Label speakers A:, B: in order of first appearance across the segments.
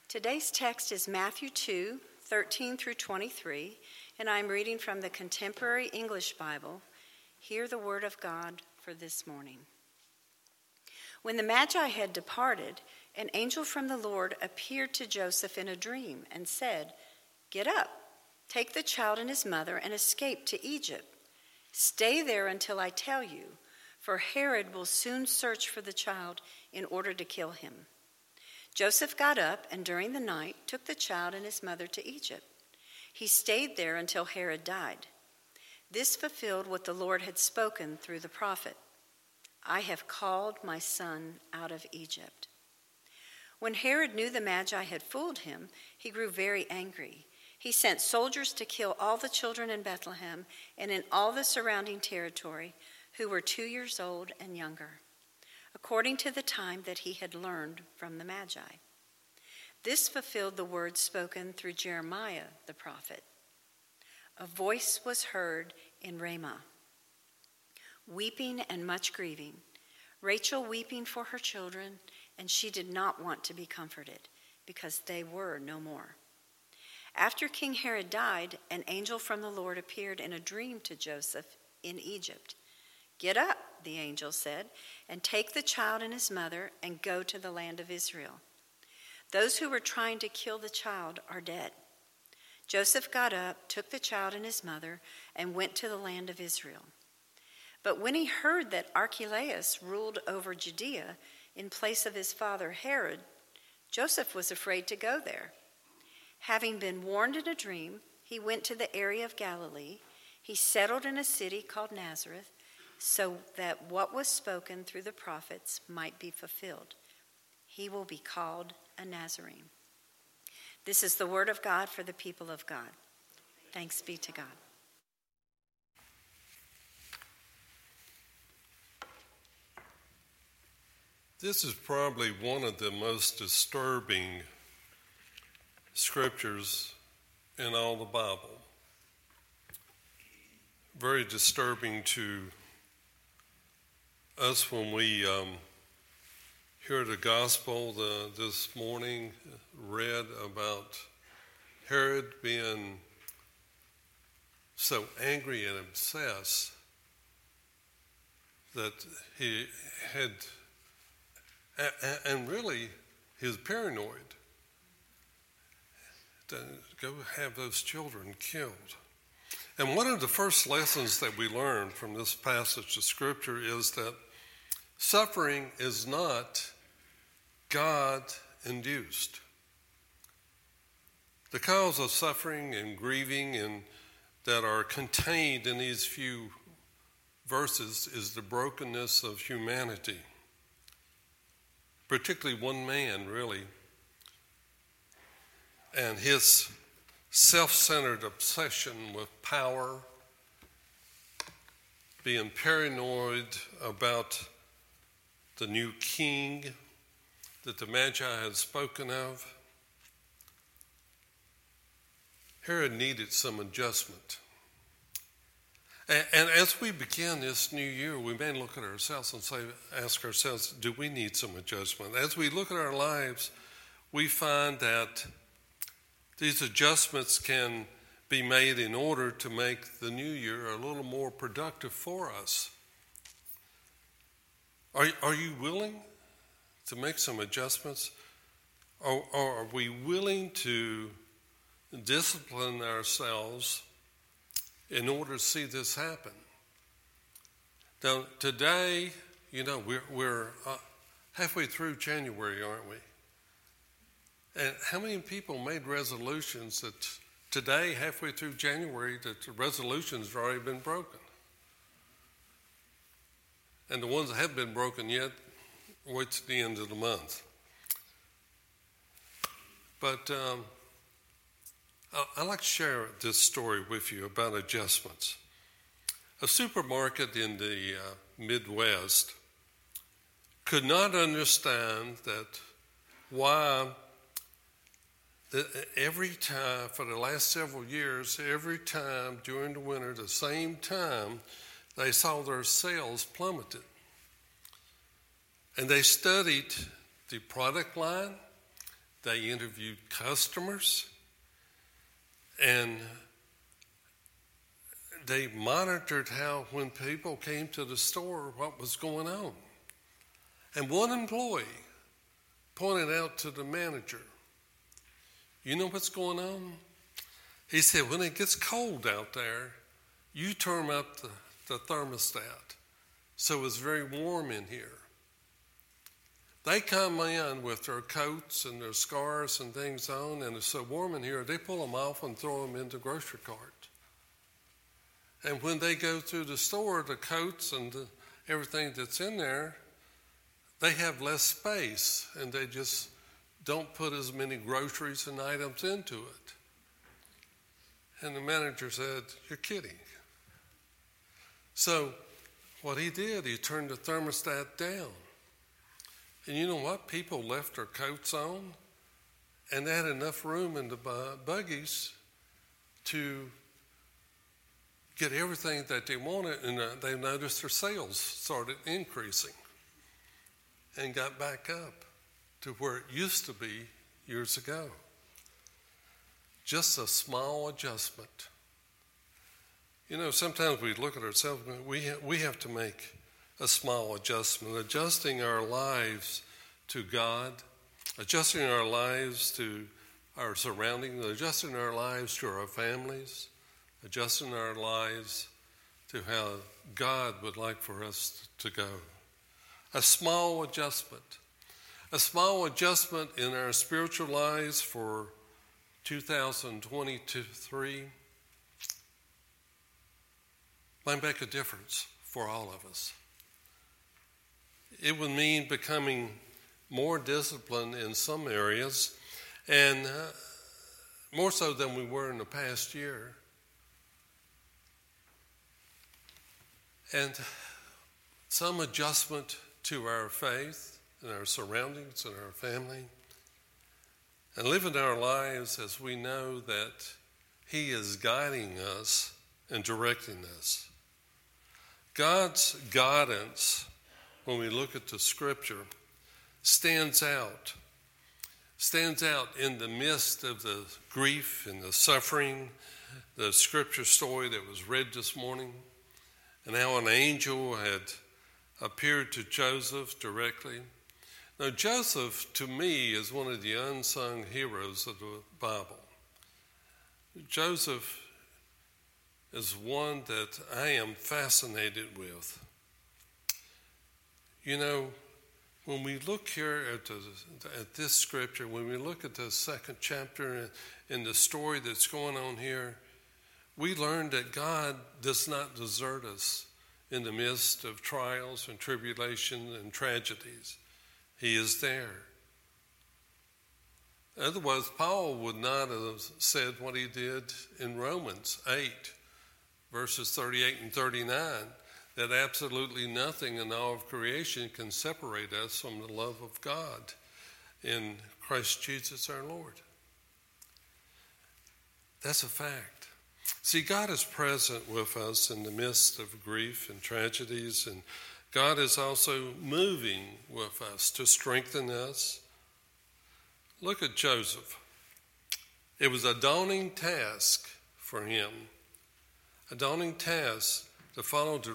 A: Today's text is Matthew 2:13 through 23, and I'm reading from the Contemporary English Bible. Hear the word of God for this morning. When the Magi had departed, an angel from the Lord appeared to Joseph in a dream and said, "Get up, take the child and his mother and escape to Egypt. Stay there until I tell you, for Herod will soon search for the child in order to kill him." Joseph got up and during the night took the child and his mother to Egypt. He stayed there until Herod died. This fulfilled what the Lord had spoken through the prophet. "I have called my son out of Egypt." When Herod knew the Magi had fooled him, he grew very angry. He sent soldiers to kill all the children in Bethlehem and in all the surrounding territory who were 2 years old and younger, according to the time that he had learned from the Magi. This fulfilled the words spoken through Jeremiah the prophet. A voice was heard in Ramah, weeping and much grieving, Rachel weeping for her children, and she did not want to be comforted, because they were no more. After King Herod died, an angel from the Lord appeared in a dream to Joseph in Egypt. "Get up," the angel said, "and take the child and his mother and go to the land of Israel. Those who were trying to kill the child are dead." Joseph got up, took the child and his mother, and went to the land of Israel. But when he heard that Archelaus ruled over Judea in place of his father Herod, Joseph was afraid to go there. Having been warned in a dream, he went to the area of Galilee. He settled in a city called Nazareth, so that what was spoken through the prophets might be fulfilled. He will be called a Nazarene. This is the word of God for the people of God. Thanks be to God.
B: This is probably one of the most disturbing scriptures in all the Bible. Very disturbing to us when we hear the gospel this morning, read about Herod being so angry and obsessed that he had, and really he was paranoid, to go have those children killed. And one of the first lessons that we learn from this passage of Scripture is that suffering is not God-induced. The cause of suffering and grieving and that are contained in these few verses is the brokenness of humanity, particularly one man, really, and his self-centered obsession with power, being paranoid about the new king that the Magi had spoken of. Herod needed some adjustment. And as we begin this new year, we may look at ourselves and ask ourselves, do we need some adjustment? As we look at our lives, we find that these adjustments can be made in order to make the new year a little more productive for us. Are you willing to make some adjustments? Or are we willing to discipline ourselves in order to see this happen? Now, today, we're halfway through January, aren't we? And how many people made resolutions that today, halfway through January, that the resolutions have already been broken? And the ones that haven't been broken yet, wait till the end of the month. But I'd like to share this story with you about adjustments. A supermarket in the Midwest could not understand that why every time, for the last several years, every time during the winter, the same time, they saw their sales plummeted. And they studied the product line, They interviewed customers, and they monitored how, when people came to the store, what was going on. And one employee pointed out to the manager, "You know what's going on?" He said, "When it gets cold out there, you turn up the thermostat so it's very warm in here." They come in with their coats and their scarves and things on, and it's so warm in here, they pull them off and throw them in the grocery cart. And when they go through the store, the coats and everything that's in there, they have less space, and they just don't put as many groceries and items into it. And the manager said, "You're kidding." So what he did, he turned the thermostat down. And you know what? People left their coats on, and they had enough room in the buggies to get everything that they wanted, and they noticed their sales started increasing and got back up to where it used to be years ago. Just a small adjustment. You know, sometimes we look at ourselves, we have to make a small adjustment, adjusting our lives to God, adjusting our lives to our surroundings, adjusting our lives to our families, adjusting our lives to how God would like for us to go. A small adjustment in our spiritual lives for 2023 might make a difference for all of us. It would mean becoming more disciplined in some areas, and more so than we were in the past year. And some adjustment to our faith and our surroundings and our family, and living our lives as we know that He is guiding us and directing us. God's guidance, when we look at the Scripture, stands out in the midst of the grief and the suffering. The Scripture story that was read this morning, and how an angel had appeared to Joseph directly. Now, Joseph, to me, is one of the unsung heroes of the Bible. Joseph is one that I am fascinated with. You know, when we look here at this scripture, when we look at the second chapter and the story that's going on here, we learn that God does not desert us in the midst of trials and tribulations and tragedies. He is there. Otherwise, Paul would not have said what he did in Romans 8, verses 38 and 39, that absolutely nothing in all of creation can separate us from the love of God in Christ Jesus our Lord. That's a fact. See, God is present with us in the midst of grief and tragedies, and God is also moving with us to strengthen us. Look at Joseph. It was a daunting task for him, a daunting task to follow the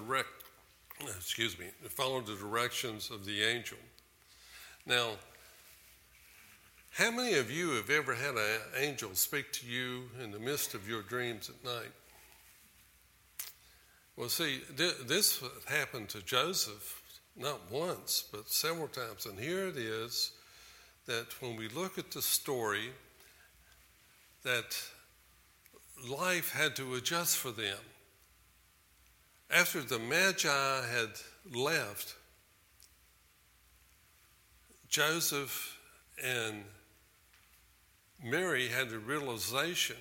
B: directions of the angel. Now, how many of you have ever had an angel speak to you in the midst of your dreams at night? Well, see, this happened to Joseph not once, but several times. And here it is that when we look at the story, that life had to adjust for them. After the Magi had left, Joseph and Mary had the realization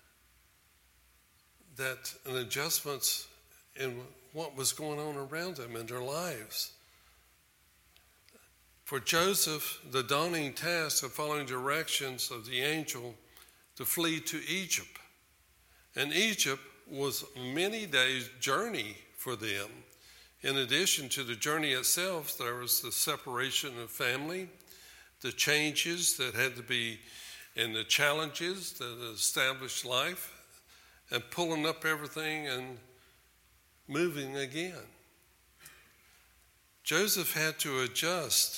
B: that an adjustment in what was going on around them in their lives. For Joseph, the daunting task of following directions of the angel to flee to Egypt. And Egypt was many days' journey for them. In addition to the journey itself, there was the separation of family, the changes that had to be and the challenges that established life, and pulling up everything and moving again. Joseph had to adjust.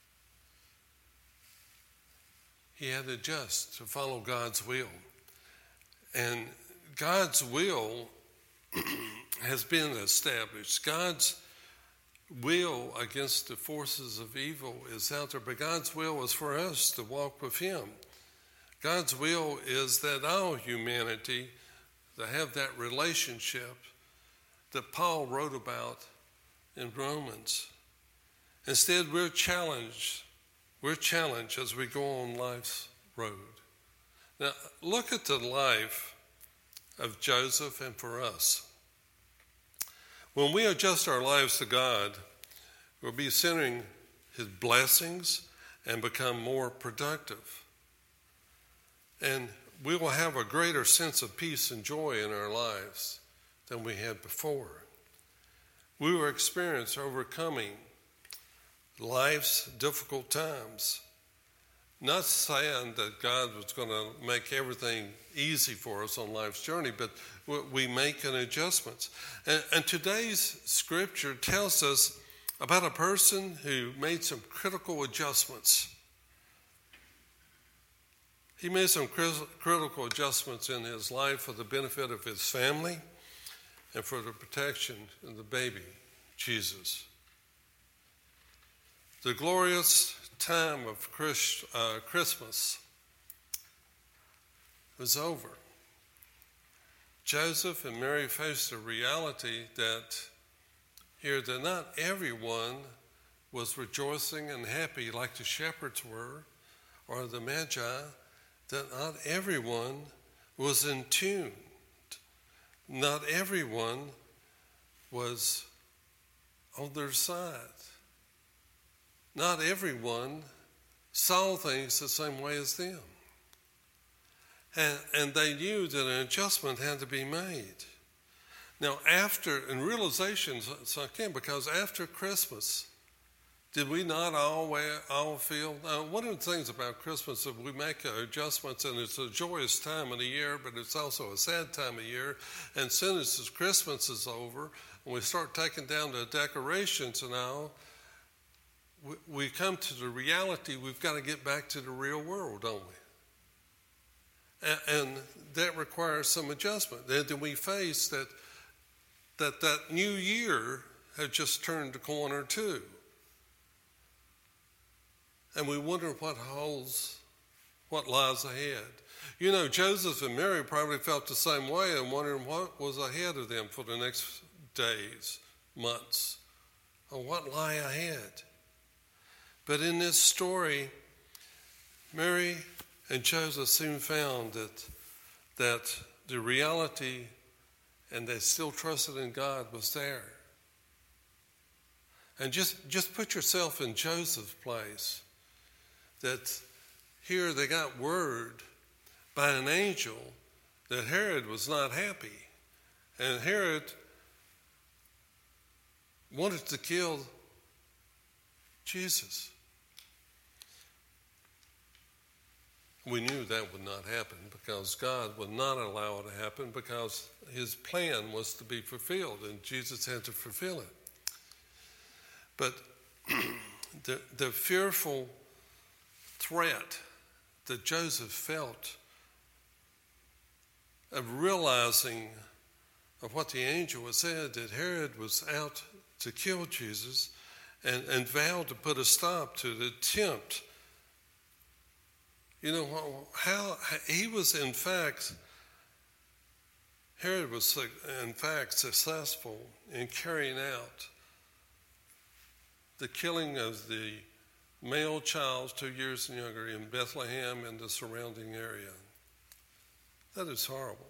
B: He had to adjust to follow God's will. And God's will has been established. God's will against the forces of evil is out there, but God's will is for us to walk with Him. God's will is that all humanity to have that relationship that Paul wrote about in Romans. Instead, we're challenged. We're challenged as we go on life's road. Now, look at the life of Joseph and for us. When we adjust our lives to God, we'll be centering His blessings and become more productive. And we will have a greater sense of peace and joy in our lives than we had before. We will experience overcoming life's difficult times. Not saying that God was going to make everything easy for us on life's journey, but we make an adjustments. And today's scripture tells us about a person who made some critical adjustments. He made some critical adjustments in his life for the benefit of his family and for the protection of the baby, Jesus. The glorious time of Christmas was over. Joseph and Mary faced a reality that not everyone was rejoicing and happy like the shepherds were or the Magi, that not everyone was in tune. Not everyone was on their side. Not everyone saw things the same way as them. And they knew that an adjustment had to be made. Now, and realization sunk in, because after Christmas, did we not all feel? One of the things about Christmas is we make adjustments, and it's a joyous time of the year, but it's also a sad time of year. And as soon as Christmas is over, and we start taking down the decorations and all, we come to the reality we've got to get back to the real world, don't we? And that requires some adjustment. Then we face that new year had just turned the corner too. And we wonder what lies ahead. You know, Joseph and Mary probably felt the same way and wondering what was ahead of them for the next days, months, or what lie ahead. But in this story, Mary and Joseph soon found that the reality, and they still trusted in God, was there. And just put yourself in Joseph's place. That here they got word by an angel that Herod was not happy. And Herod wanted to kill Jesus. We knew that would not happen because God would not allow it to happen, because His plan was to be fulfilled and Jesus had to fulfill it. But the fearful threat that Joseph felt of realizing of what the angel had said, that Herod was out to kill Jesus, and vowed to put a stop to the attempt. You know, how he was in fact, Herod was in fact successful in carrying out the killing of the male child 2 years and younger in Bethlehem and the surrounding area. That is horrible.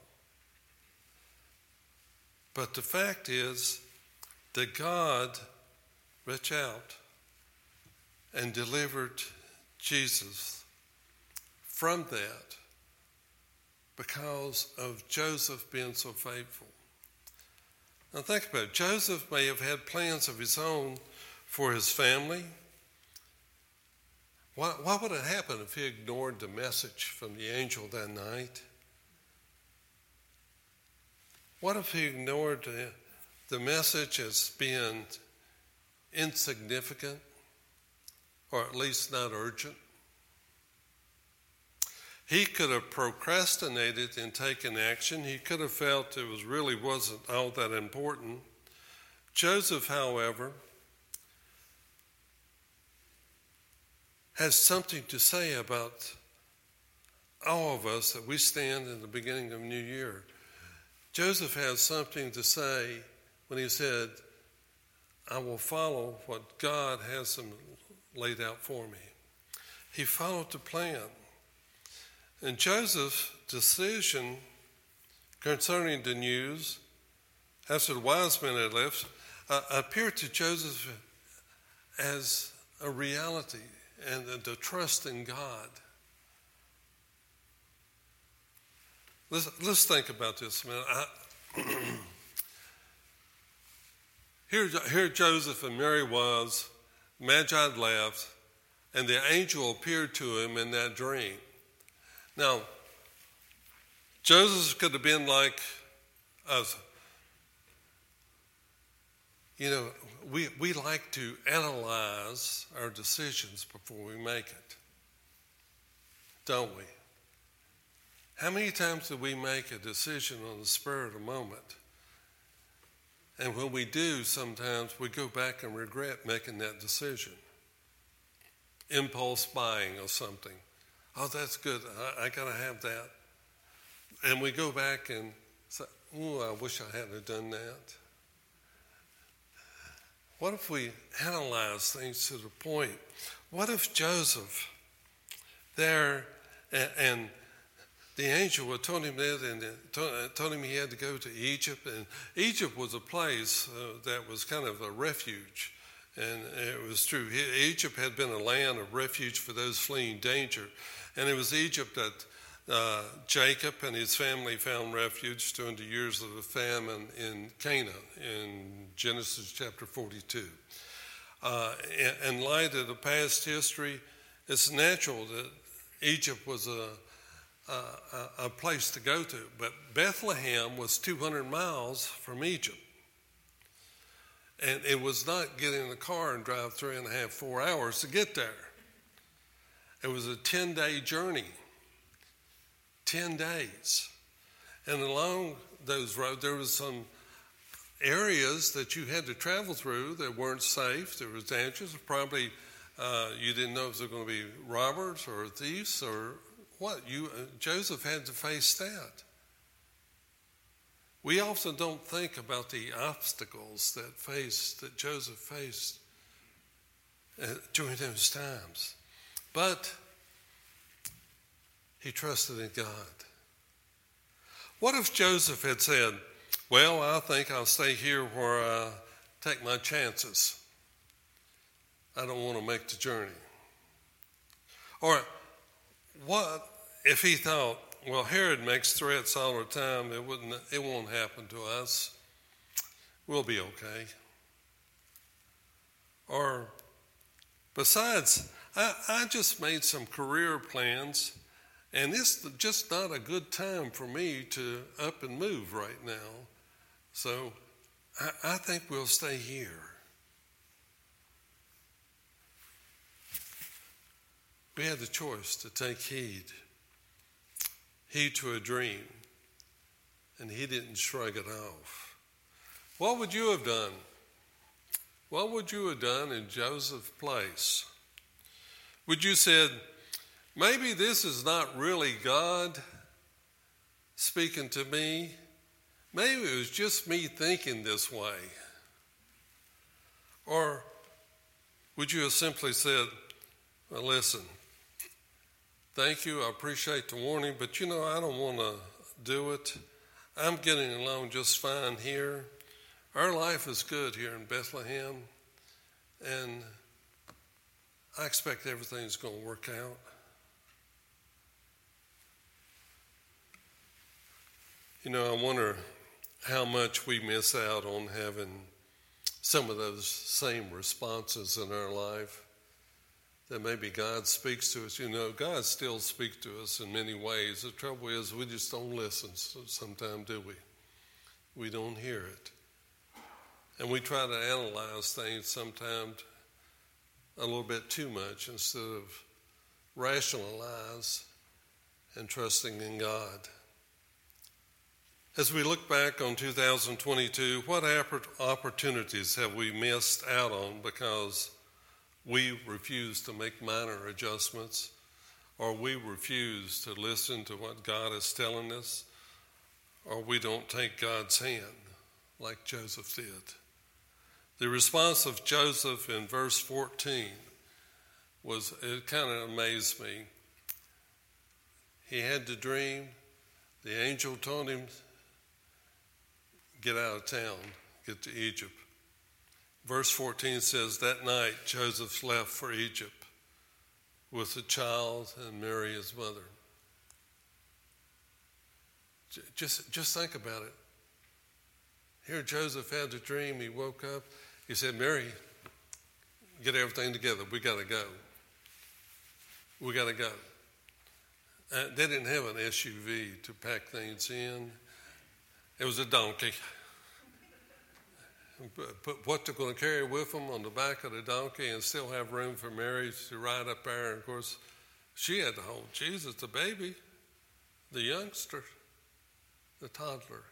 B: But the fact is that God reached out and delivered Jesus from that because of Joseph being so faithful. Now think about it. Joseph may have had plans of his own for his family, What would have happened if he ignored the message from the angel that night? What if he ignored the message as being insignificant, or at least not urgent? He could have procrastinated in taking action. He could have felt it really wasn't all that important. Joseph, however, has something to say about all of us that we stand in the beginning of a new year. Joseph has something to say when he said, I will follow what God has laid out for me. He followed the plan. And Joseph's decision concerning the news, after the wise men had left, appeared to Joseph as a reality and the trust in God. Let's think about this a minute. Here Joseph and Mary was, Magi had left, and the angel appeared to him in that dream. Now, Joseph could have been like us. You know, we like to analyze our decisions before we make it, don't we? How many times do we make a decision on the spur of the moment? And when we do, sometimes we go back and regret making that decision. Impulse buying or something. Oh, that's good. I got to have that. And we go back and say, oh, I wish I hadn't done that. What if we analyze things to the point? What if Joseph there and the angel had told him that and told him he had to go to Egypt. And Egypt was a place that was kind of a refuge. And it was true. Egypt had been a land of refuge for those fleeing danger. And it was Egypt that Jacob and his family found refuge during the years of the famine in Canaan in Genesis chapter 42. In light of the past history, it's natural that Egypt was a place to go to. But Bethlehem was 200 miles from Egypt. And it was not getting in a car and drive 3.5, 4 hours to get there. It was a 10-day journey. 10 days. And along those roads, there was some areas that you had to travel through that weren't safe. There was dangerous. Probably you didn't know if there were going to be robbers or thieves or what. Joseph had to face that. We often don't think about the obstacles that Joseph faced during those times. But he trusted in God. What if Joseph had said, well, I think I'll stay here where I take my chances. I don't want to make the journey. Or what if he thought, well, Herod makes threats all the time. It won't happen to us. We'll be okay. Or besides, I just made some career plans, and it's just not a good time for me to up and move right now. So I think we'll stay here. We had the choice to take heed to a dream, and he didn't shrug it off. What would you have done? What would you have done in Joseph's place? Would you said, maybe this is not really God speaking to me. Maybe it was just me thinking this way. Or would you have simply said, well, listen, thank you, I appreciate the warning, but I don't want to do it. I'm getting along just fine here. Our life is good here in Bethlehem, and I expect everything's going to work out. I wonder how much we miss out on having some of those same responses in our life. that maybe God speaks to us. You know, God still speaks to us in many ways. The trouble is we just don't listen sometimes, do we? We don't hear it. And we try to analyze things sometimes a little bit too much instead of rationalize and trusting in God. As we look back on 2022, what opportunities have we missed out on because we refuse to make minor adjustments, or we refuse to listen to what God is telling us, or we don't take God's hand like Joseph did? The response of Joseph in verse 14 it kind of amazed me. He had the dream. The angel told him, get out of town, get to Egypt. Verse 14 says, that night Joseph left for Egypt with the child and Mary his mother. Just think about it. Here Joseph had the dream. He woke up. He said, Mary, get everything together. We got to go. We got to go. They didn't have an SUV to pack things in. It was a donkey. Put what they're going to carry with them on the back of the donkey and still have room for Mary to ride up there. And, of course, she had to hold Jesus, the baby, the youngster, the toddler.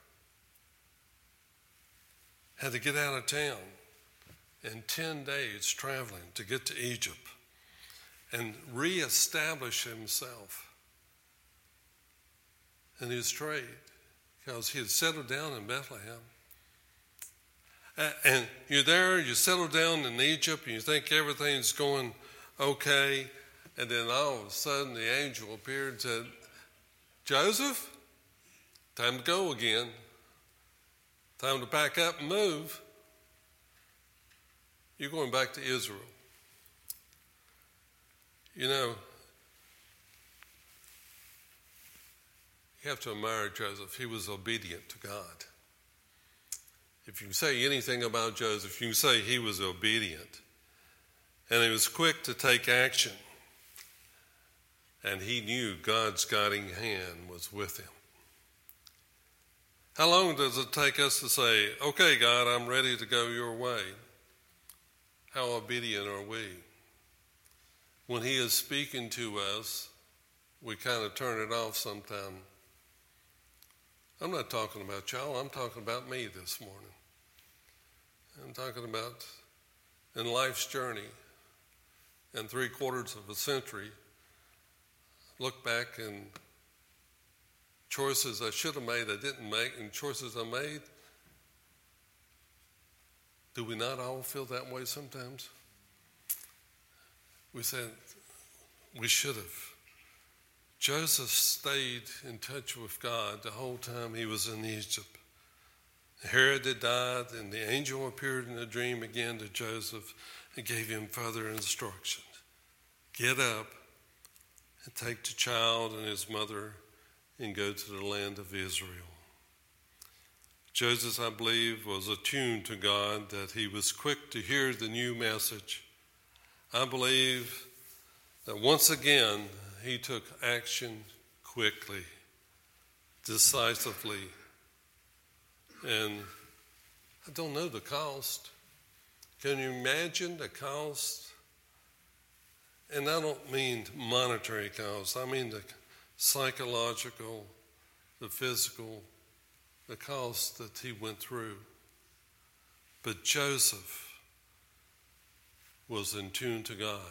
B: Had to get out of town in 10 days traveling to get to Egypt and reestablish himself in his trade because he had settled down in Bethlehem. And you're there, you settle down in Egypt, and you think everything's going okay, and then all of a sudden the angel appeared and said, Joseph, time to go again. Time to pack up and move. You're going back to Israel. You know, you have to admire Joseph. He was obedient to God. If you can say anything about Joseph, you can say he was obedient. And he was quick to take action. And he knew God's guiding hand was with him. How long does it take us to say, okay, God, I'm ready to go your way? How obedient are we? When he is speaking to us, we kind of turn it off sometime. I'm not talking about y'all. I'm talking about me this morning. I'm talking about in life's journey, in 3/4 of a century, look back and choices I should have made, I didn't make, and choices I made. Do we not all feel that way sometimes? We said we should have. Joseph stayed in touch with God the whole time he was in Egypt. Herod had died, and the angel appeared in a dream again to Joseph and gave him further instructions. Get up and take the child and his mother and go to the land of Israel. Joseph, I believe, was attuned to God, that he was quick to hear the new message. I believe that once again he took action quickly, decisively. And I don't know the cost. Can you imagine the cost? And I don't mean monetary cost. I mean the psychological, the physical, the cost that he went through. But Joseph was in tune to God.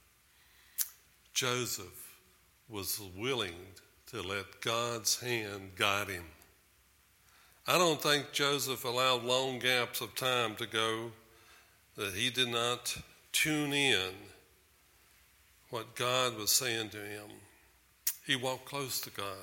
B: Joseph was willing to let God's hand guide him. I don't think Joseph allowed long gaps of time to go that he did not tune in what God was saying to him. He walked close to God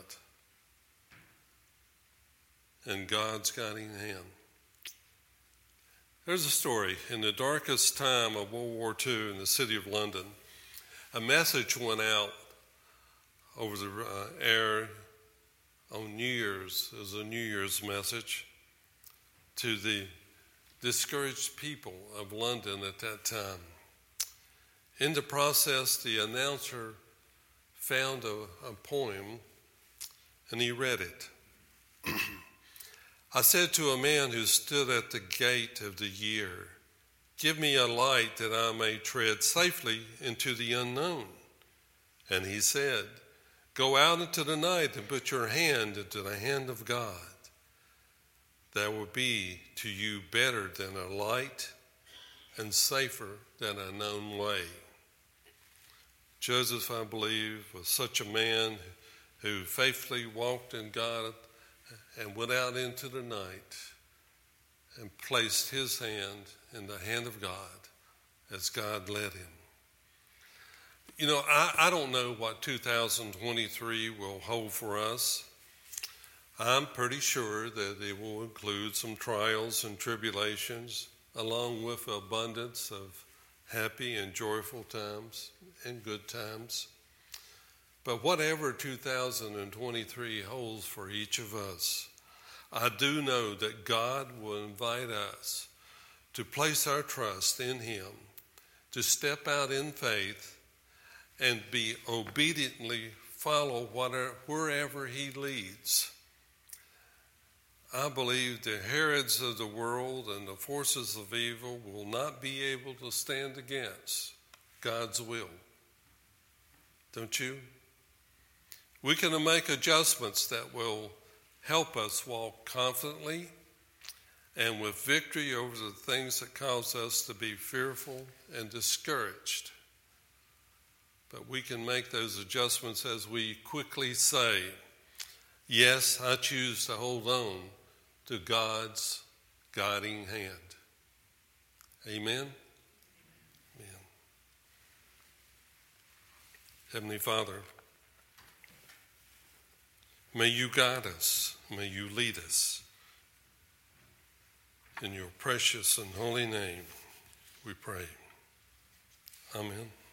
B: and God's guiding hand. There's a story. In the darkest time of World War II in the city of London, a message went out over the air on New Year's, as a New Year's message to the discouraged people of London at that time. In the process, the announcer found a poem, and he read it. I said to a man who stood at the gate of the year, give me a light that I may tread safely into the unknown. And he said, go out into the night and put your hand into the hand of God. That will be to you better than a light and safer than a known way. Joseph, I believe, was such a man who faithfully walked in God and went out into the night and placed his hand in the hand of God as God led him. You know, I don't know what 2023 will hold for us. I'm pretty sure that it will include some trials and tribulations, along with abundance of happy and joyful times and good times. But whatever 2023 holds for each of us, I do know that God will invite us to place our trust in him, to step out in faith and be obediently follow wherever he leads. I believe the Herods of the world and the forces of evil will not be able to stand against God's will. Don't you? We can make adjustments that will help us walk confidently and with victory over the things that cause us to be fearful and discouraged. But we can make those adjustments as we quickly say, yes, I choose to hold on to God's guiding hand. Amen? Amen. Heavenly Father, may you guide us. May you lead us. In your precious and holy name, we pray. Amen.